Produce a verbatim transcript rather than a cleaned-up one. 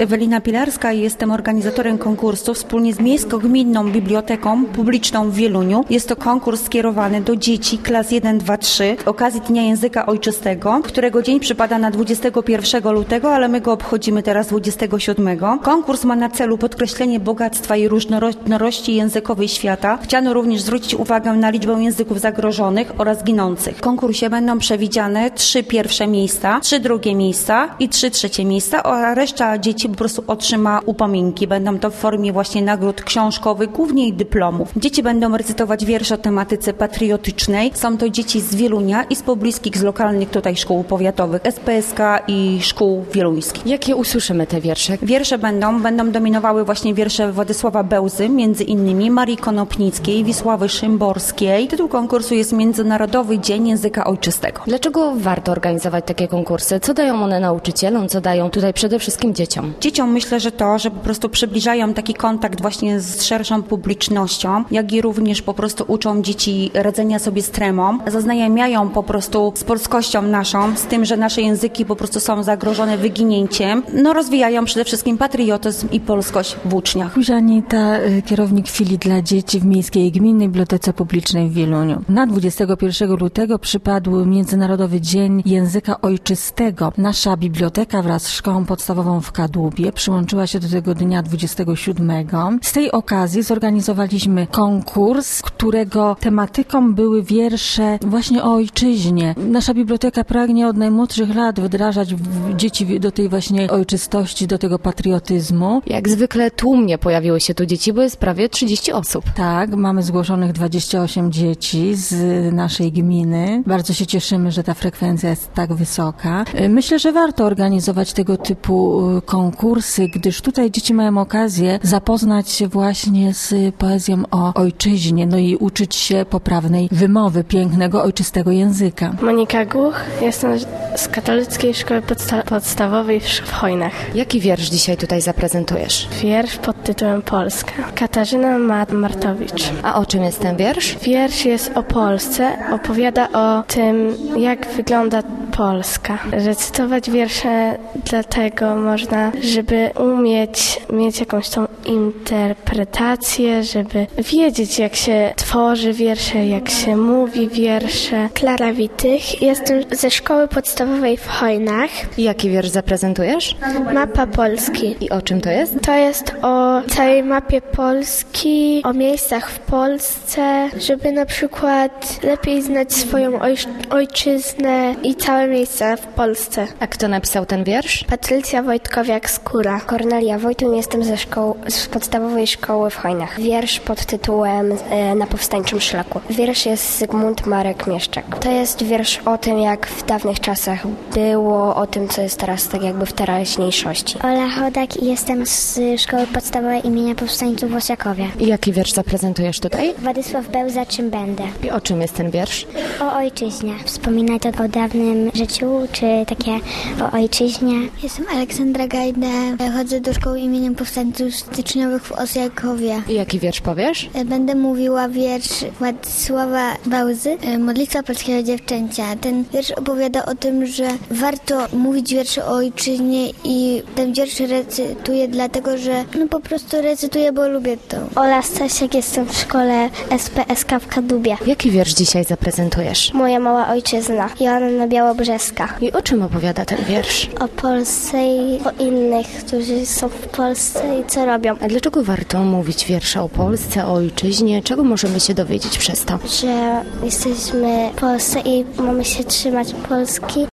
Ewelina Pilarska i jestem organizatorem konkursu wspólnie z Miejsko-Gminną Biblioteką Publiczną w Wieluniu. Jest to konkurs skierowany do dzieci klas jeden, dwa, trzy z okazji Dnia Języka Ojczystego, którego dzień przypada na dwudziestego pierwszego lutego, ale my go obchodzimy teraz dwudziestego siódmego. Konkurs ma na celu podkreślenie bogactwa i różnorodności językowej świata. Chciano również zwrócić uwagę na liczbę języków zagrożonych oraz ginących. W konkursie będą przewidziane trzy pierwsze miejsca, trzy drugie miejsca i trzy trzecie miejsca, a reszta dzieci po prostu otrzyma upominki. Będą to w formie właśnie nagród książkowych, głównie i dyplomów. Dzieci będą recytować wiersze o tematyce patriotycznej. Są to dzieci z Wielunia i z pobliskich, z lokalnych tutaj szkół powiatowych, S P S K i szkół wieluńskich. Jakie usłyszymy te wiersze? Wiersze będą, będą dominowały właśnie wiersze Władysława Bełzy, między innymi Marii Konopnickiej, Wisławy Szymborskiej. Tytuł konkursu jest Międzynarodowy Dzień Języka Ojczystego. Dlaczego warto organizować takie konkursy? Co dają one nauczycielom? Co dają tutaj przede wszystkim dzieciom? Dzieciom myślę, że to, że po prostu przybliżają taki kontakt właśnie z szerszą publicznością, jak i również po prostu uczą dzieci radzenia sobie z tremą, zaznajamiają po prostu z polskością naszą, z tym, że nasze języki po prostu są zagrożone wyginięciem. No rozwijają przede wszystkim patriotyzm i polskość w uczniach. Anita, kierownik filii dla dzieci w Miejskiej Gminnej Bibliotece Publicznej w Wieluniu. Na dwudziestego pierwszego lutego przypadł Międzynarodowy Dzień Języka Ojczystego. Nasza biblioteka wraz z szkołą podstawową w Kadłubie przyłączyła się do tego dnia dwudziestego siódmego. Z tej okazji zorganizowaliśmy konkurs, którego tematyką były wiersze właśnie o ojczyźnie. Nasza biblioteka pragnie od najmłodszych lat wdrażać dzieci do tej właśnie ojczystości, do tego patriotyzmu. Jak zwykle tłumnie pojawiły się tu dzieci, bo jest prawie trzydzieści osób. Tak, mamy zgłoszonych dwadzieścia osiem dzieci z naszej gminy. Bardzo się cieszymy, że ta frekwencja jest tak wysoka. Myślę, że warto organizować tego typu konkursy, gdyż tutaj dzieci mają okazję zapoznać się właśnie z poezją o ojczyźnie, no i uczyć się poprawnej wymowy, pięknego, ojczystego języka. Monika Głuch, jestem z Katolickiej Szkoły Podsta- Podstawowej w Chojnach. Jaki wiersz dzisiaj tutaj zaprezentujesz? Wiersz pod tytułem Polska. Katarzyna Martowicz. A o czym jest ten wiersz? Wiersz jest o Polsce, opowiada o tym, jak wygląda Polska. Recytować wiersze dlatego można, żeby umieć mieć jakąś tą interpretację, żeby wiedzieć, jak się tworzy wiersze, jak się mówi wiersze. Klara Witych, jestem ze szkoły podstawowej w Chojnach. I jaki wiersz zaprezentujesz? Mapa Polski. I o czym to jest? To jest o całej mapie Polski, o miejscach w Polsce, żeby na przykład lepiej znać swoją oj- ojczyznę i całe miejsca w Polsce. A kto napisał ten wiersz? Patrycja Wojtkowiak-Skóra. Kornelia Wojtun, jestem ze szkoły, z podstawowej szkoły w Chojnach. Wiersz pod tytułem e, Na powstańczym szlaku. Wiersz jest Zygmunt Marek Mieszczak. To jest wiersz o tym, jak w dawnych czasach było, o tym, co jest teraz tak jakby w teraźniejszości. Ola Chodak i jestem z szkoły podstawowej imienia Powstańców w Osiakowie. I jaki wiersz zaprezentujesz tutaj? Władysław Bełza, Czym będę? I o czym jest ten wiersz? O ojczyźnie. Wspominać o dawnym życiu, czy takie o ojczyźnie. Jestem Aleksandra Gajda, chodzę do szkoły imienia Powstańców Styczniowych w Osiakowie. I jaki wiersz powiesz? Będę mówiła wiersz Władysława Bełzy, Modlitwa polskiego dziewczęcia. Ten wiersz opowiada o tym, że warto mówić wiersze o ojczyźnie i ten wiersz recytuję dlatego, że no po prostu recytuję, bo lubię to. Ola Stasiak, jestem w szkole S P S K w Kadłubie. Jaki wiersz dzisiaj zaprezentujesz? Moja mała ojczyzna, Joanna Białobrzeska. I o czym opowiada ten wiersz? O Polsce i o innych, którzy są w Polsce i co robią. A dlaczego warto mówić wiersze o Polsce, o ojczyźnie? Czego możemy się dowiedzieć przez to? Że jesteśmy w Polsce i mamy się trzymać Polski.